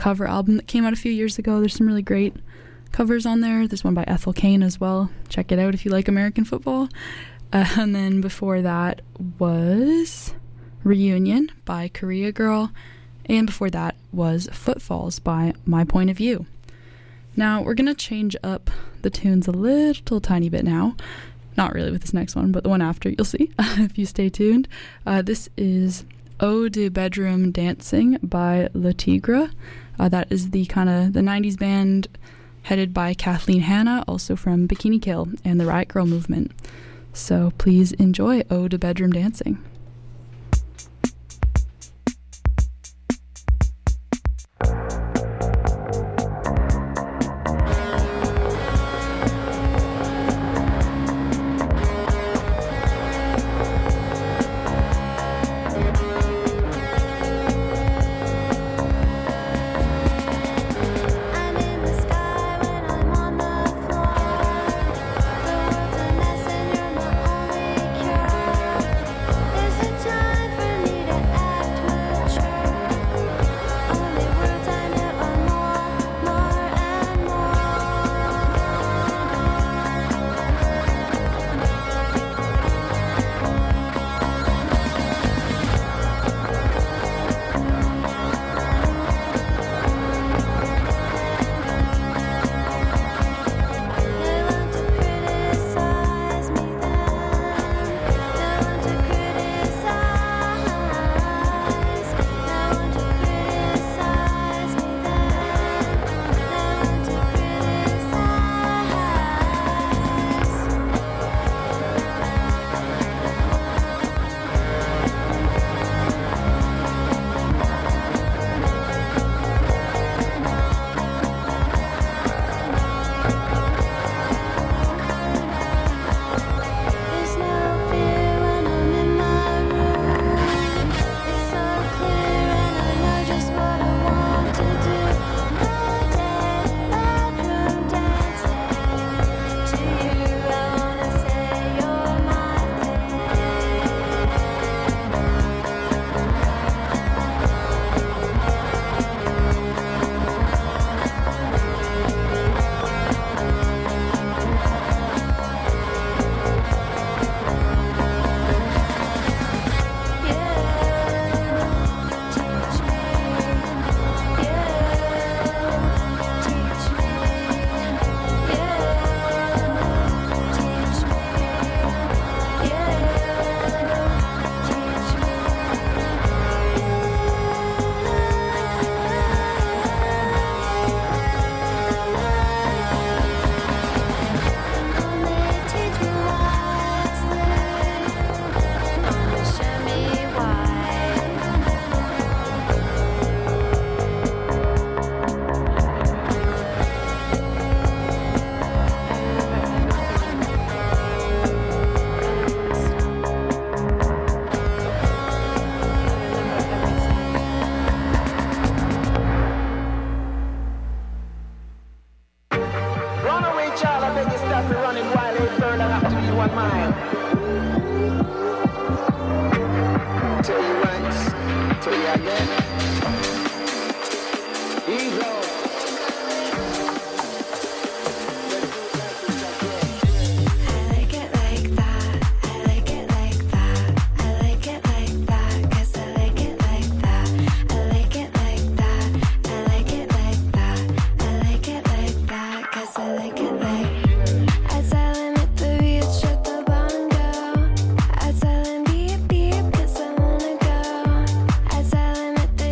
cover album that came out a few years ago. There's some really great covers on there. There's one by Ethel Cain as well. Check it out if you like American football. And then before that was Reunion by Korea Girl. And before that was Footfalls by My Point of View. Now we're going to change up the tunes a little tiny bit now. Not really with this next one, but the one after you'll see if you stay tuned. This is Eau de Bedroom Dancing by Le Tigre. That is the kind of the 90s band headed by Kathleen Hanna, also from Bikini Kill and the Riot Grrrl movement. So please enjoy Eau de Bedroom Dancing. As I limit the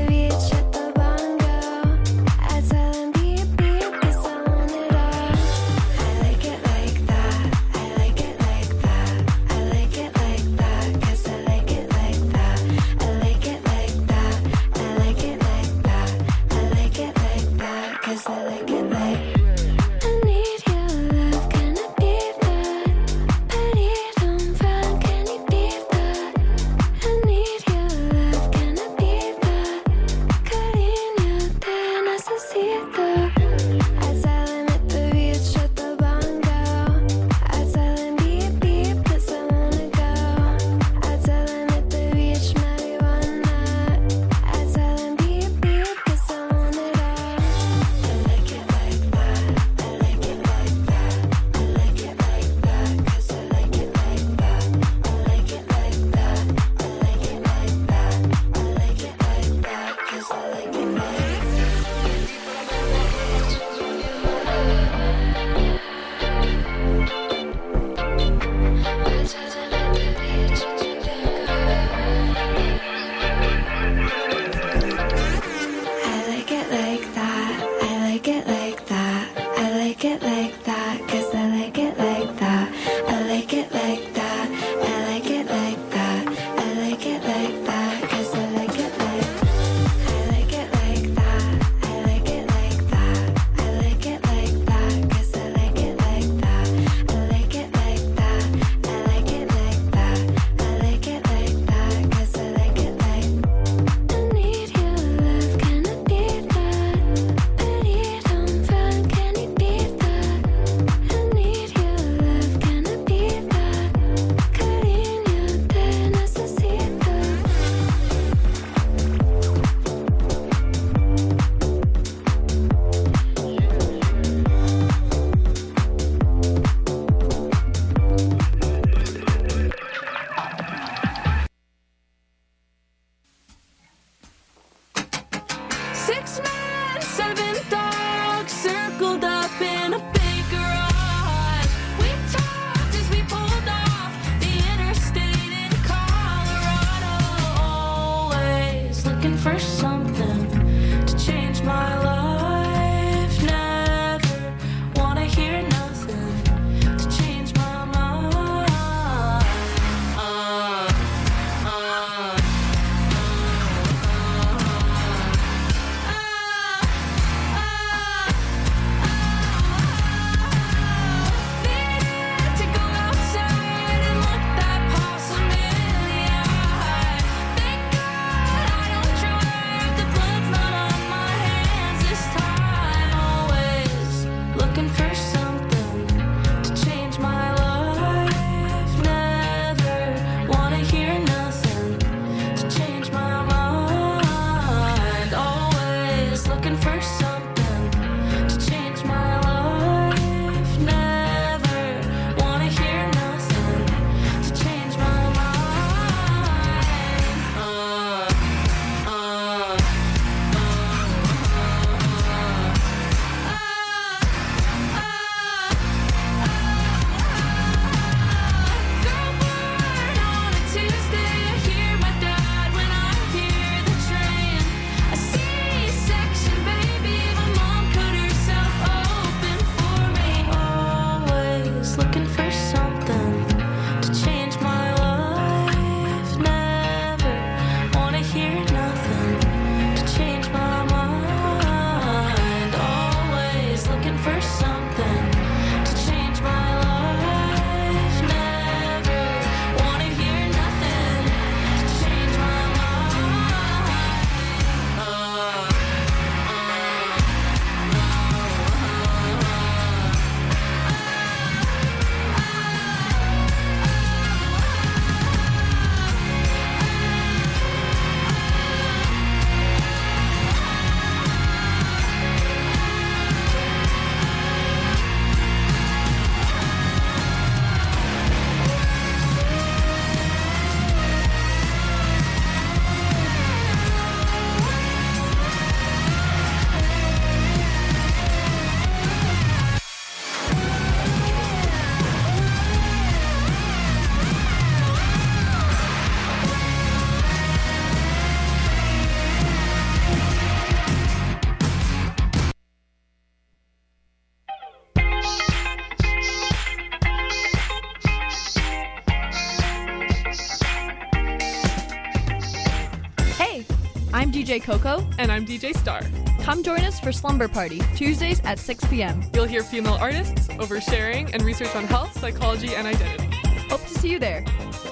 DJ Coco. And I'm DJ Star. Come join us for Slumber Party, Tuesdays at 6 p.m. You'll hear female artists, oversharing, and research on health, psychology, and identity. Hope to see you there.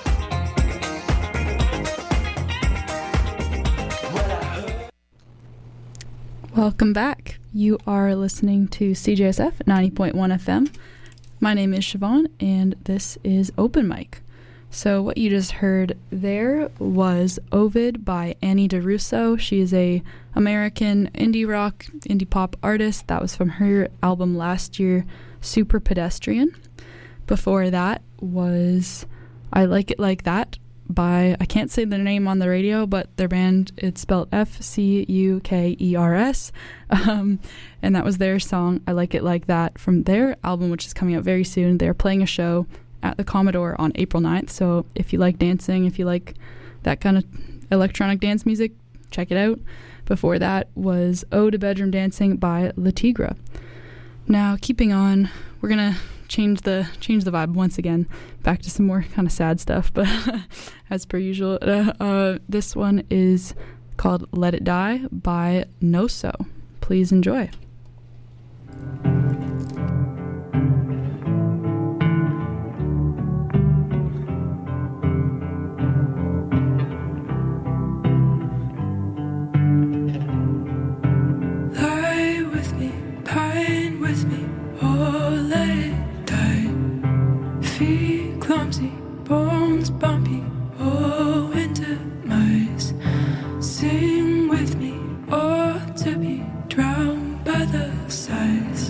Welcome back. You are listening to CJSF 90.1 FM. My name is Siobhan, and this is Open Mic. So what you just heard there was Ovid by Annie DeRusso. She is a American indie rock, indie pop artist. That was from her album last year, Super Pedestrian. Before that was I Like It Like That by, I can't say the name on the radio, but their band, it's spelled F-C-U-K-E-R-S. And that was their song, I Like It Like That, from their album, which is coming out very soon. They're playing a show at the Commodore on April 9th. So if you like dancing, if you like that kind of electronic dance music, check it out. Before that was Ode to Bedroom Dancing by La Tigra. Now, keeping on, we're going to change the vibe once again, back to some more kind of sad stuff, but as per usual, this one is called Let It Die by Noso. Please enjoy. Lie with me, pine with me, oh let it die. Feet clumsy, bones bumpy, oh into mice. Sing with me, or to be drowned by the sighs.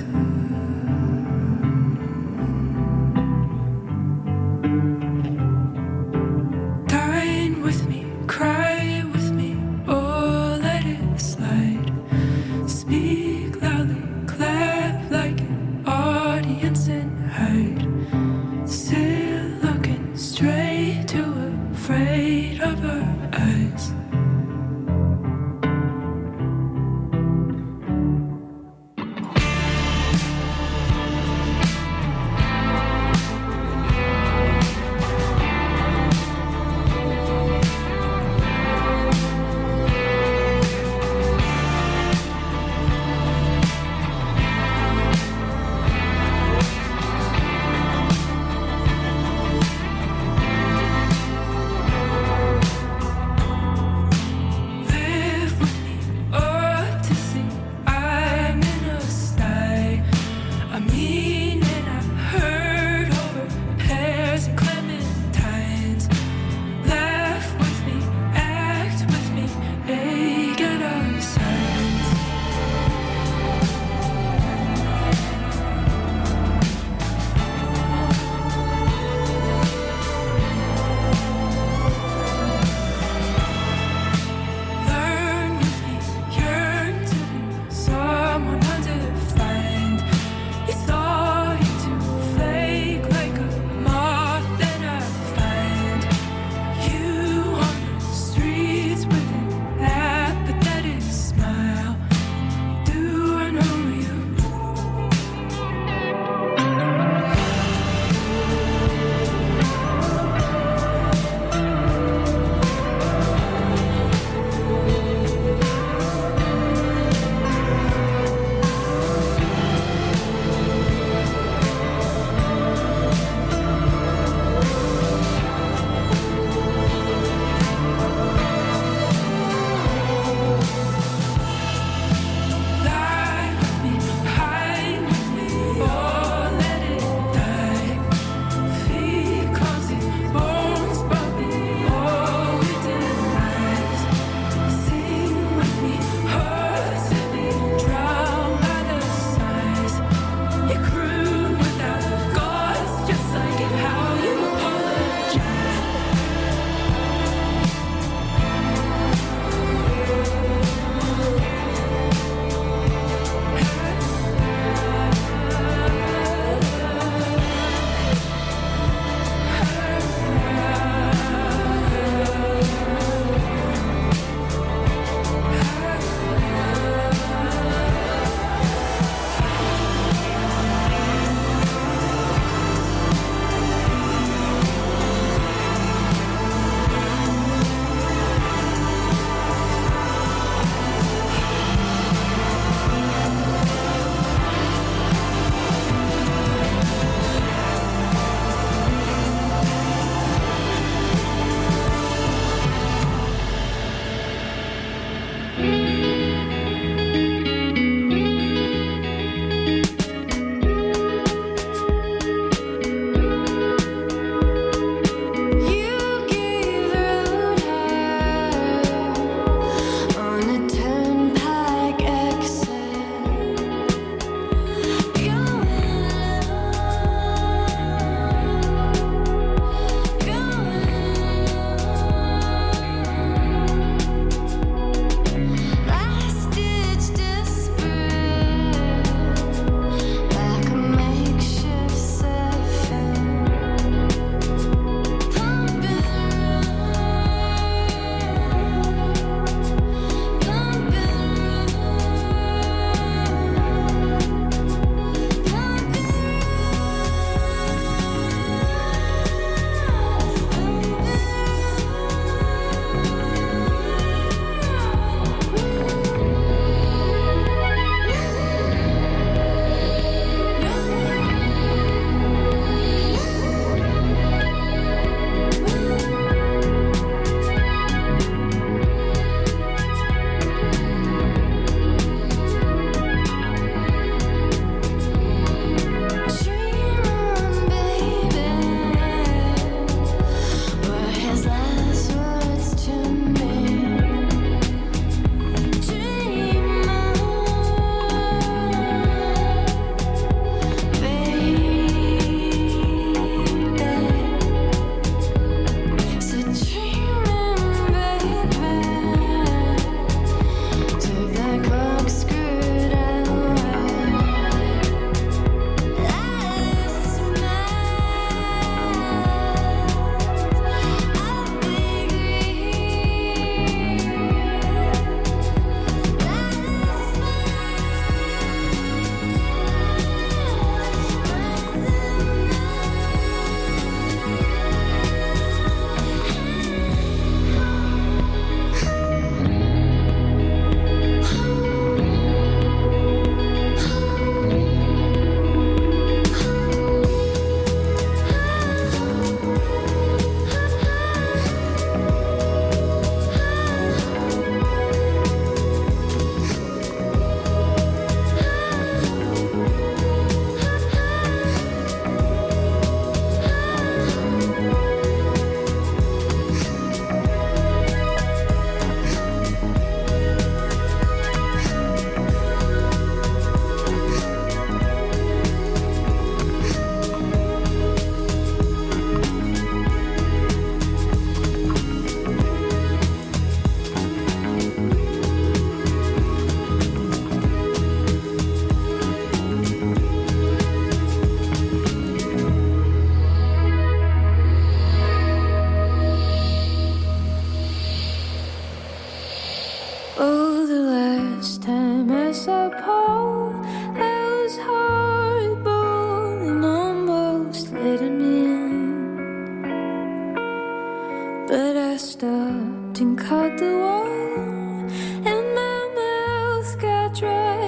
Dine with me, cry with me, oh let it slide. Speak loudly, clap like an audience and hide. Sit looking straight too afraid of our eyes.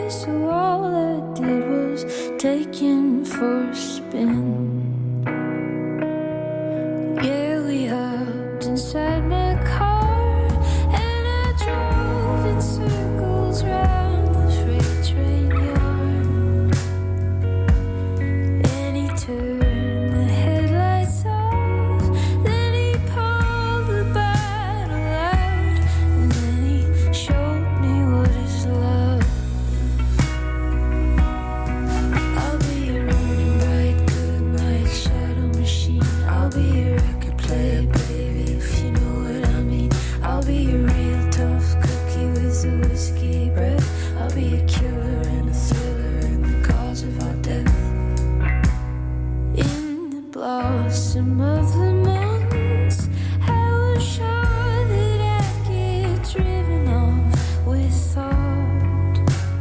so all I did was take him for a spin. Yeah, we hopped inside my car and I drove in circles round the freight train yard. And he turned the headlights off, then he pulled the bottle out, and then he showed me what is love. I'll be your running bright, good night shadow machine. I'll be your record player, baby, if you know what I mean. I'll be your real tough cookie with a whiskey breath. I'll be a killer and a thriller and the cause of our death. In the blossom of the months, I was sure that I'd get driven off with thought.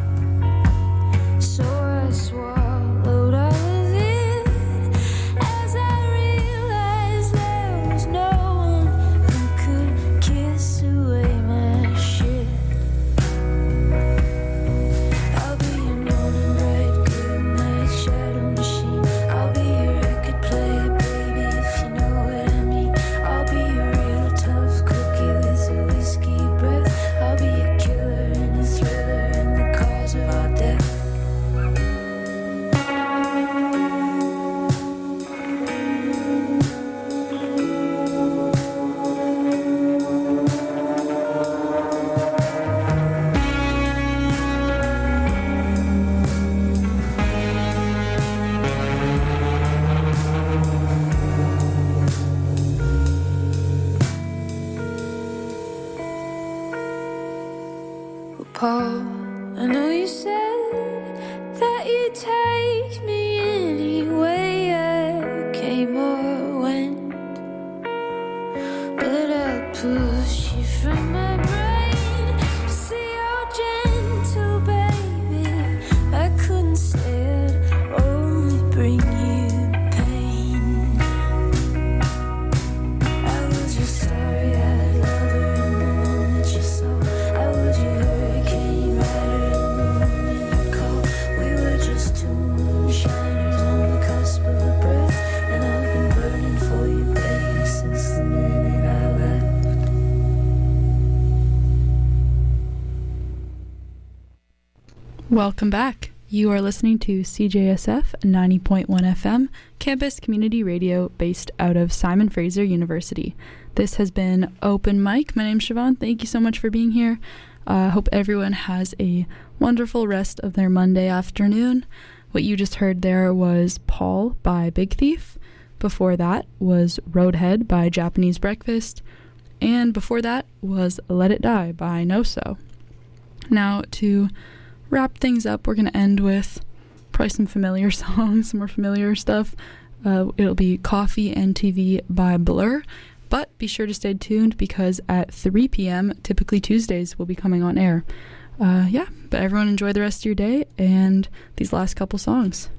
So I swallowed all of it as I realized there was no one who could kiss away my shit. I'll be your morning bright, good night shadow machine. I'll be your record player, baby, if you know what I mean. I'll be your real tough cookie with a whiskey breath. I'll be a killer and a thriller and the cause of our death. Paul, I know you said that you'd take me anyway I came or went, but I push you from my brain. See how gentle, baby. I couldn't say I'd only bring you pain. I was your starry-eyed lover in the moment you saw. I was your hurricane rider in the moment you called. We were just two moonshiners on the cusp of a breath, and I've been burning for you, baby, since the minute I left. Welcome back. You are listening to CJSF 90.1 FM, campus community radio based out of Simon Fraser University. This has been Open Mic. My name's Siobhan. Thank you so much for being here. I hope everyone has a wonderful rest of their Monday afternoon. What you just heard there was Paul by Big Thief. Before that was Roadhead by Japanese Breakfast. And before that was Let It Die by No So. Now, to wrap things up, we're going to end with probably some familiar songs, some more familiar stuff. It'll be Coffee and TV by Blur, but be sure to stay tuned because at 3 p.m., typically Tuesdays, will be coming on air. But everyone enjoy the rest of your day and these last couple songs.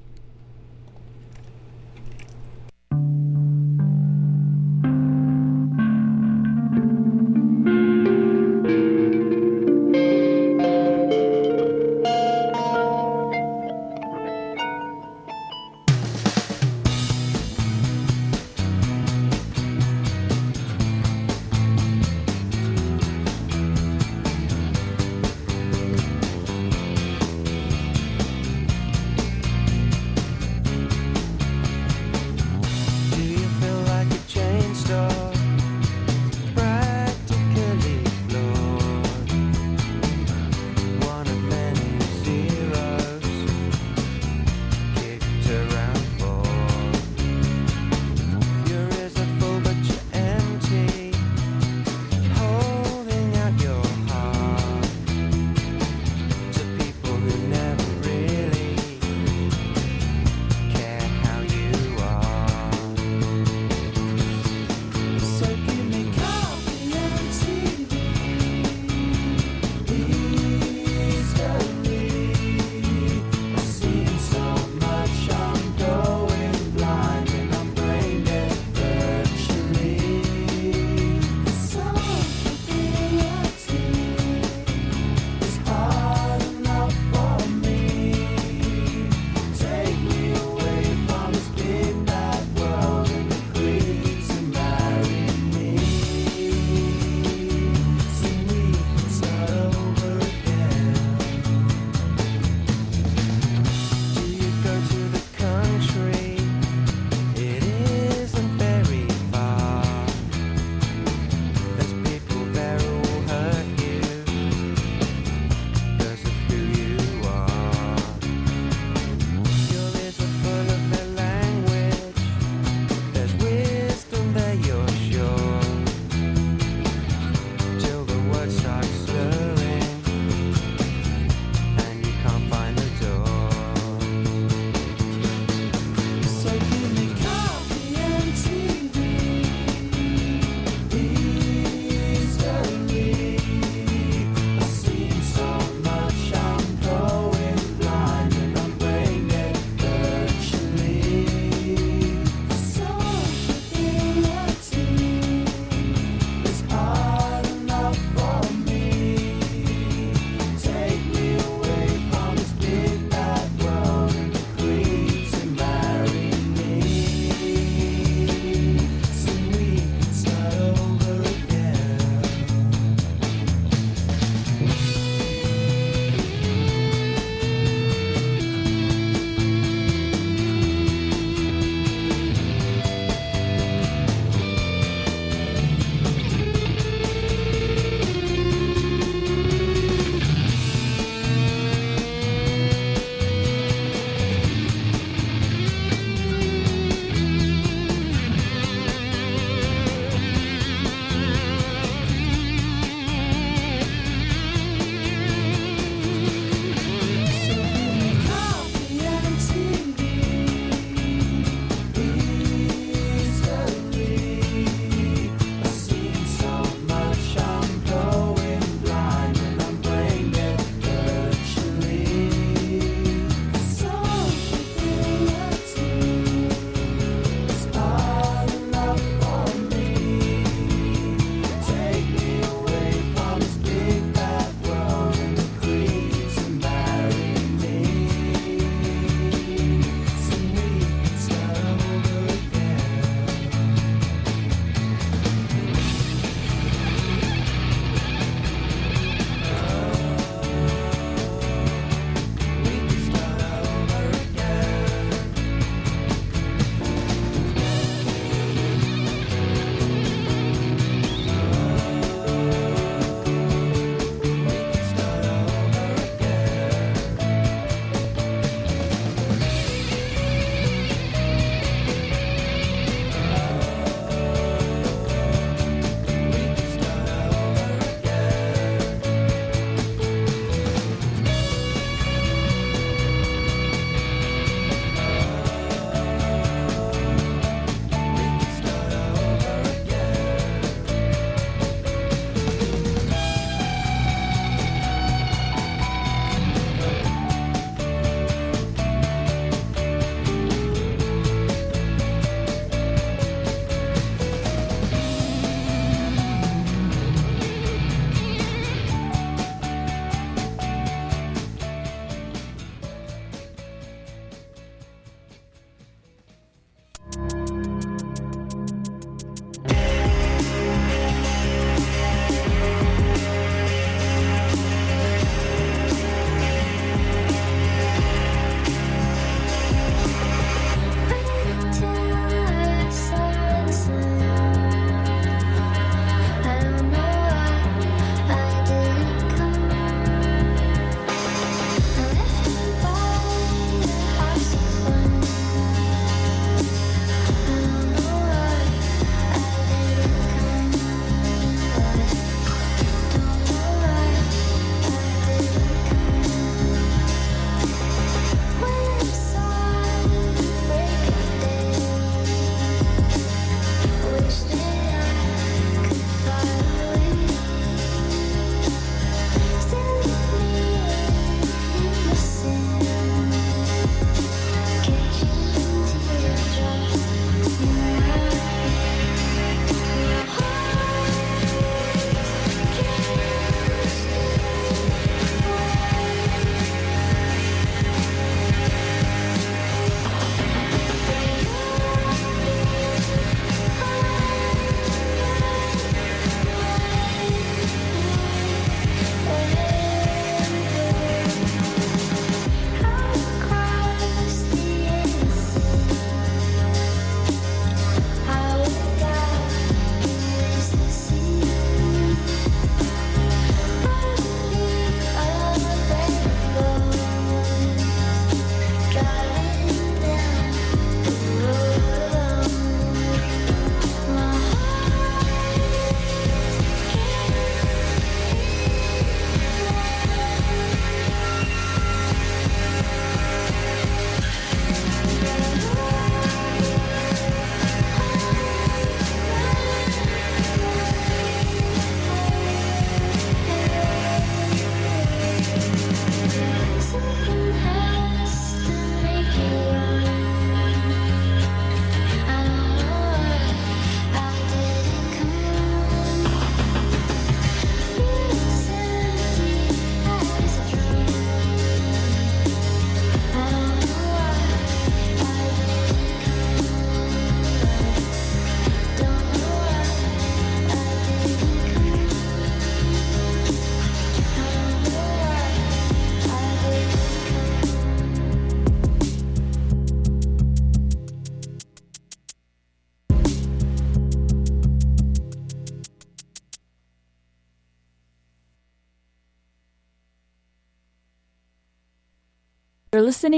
You're listening